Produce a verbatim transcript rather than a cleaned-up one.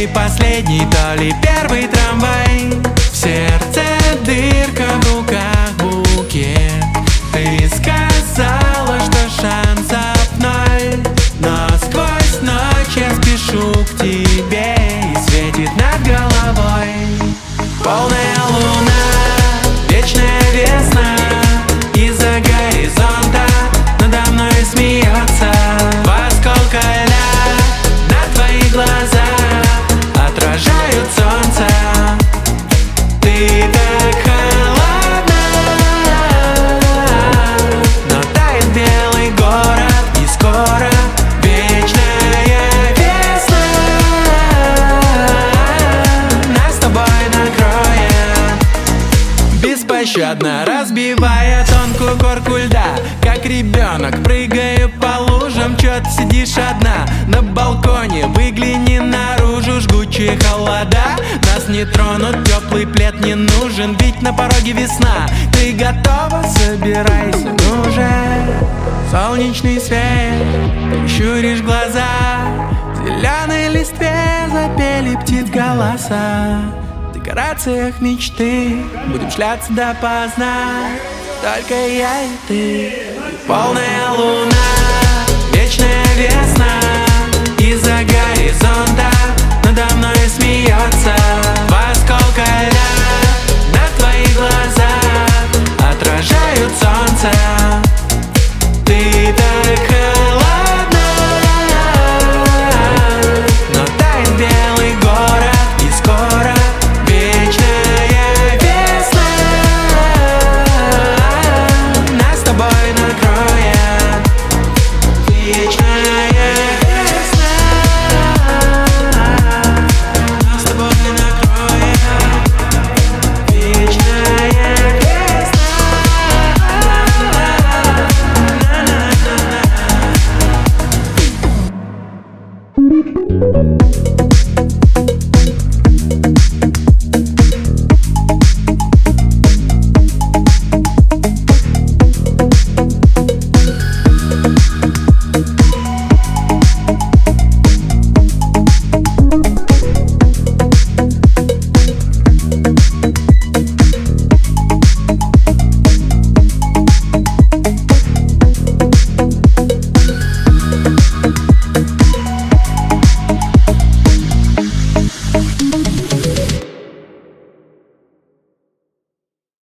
ли последний, то ли первый трамвай. В сердце дырка, в руках букет. Ты сказала, что шансов ноль, но сквозь ночь я спешу к тебе, и светит над головой полная луна, вечная весна. Из-за горизонта надо мной смеется. Во сколько лет на твоих глазах отражают солнце. Ты так холодна, но тает белый город, и скоро вечная весна нас с тобой накроет. Беспощадно разбивая тонкую корку льда, как ребенок прыгаю по лужам. Чё ты сидишь одна на балконе? Выгляни наружу, жгучие холода нас не тронут, теплый плед не нужен, ведь на пороге весна. Ты готова? Собирайся, ну же. Солнечный свет, ты щуришь глаза, в зеленой листве запели птиц голоса. В декорациях мечты будем шляться допоздна, только я и ты. Полная луна, вечная весна. Из-за горизонта надо мной смеется.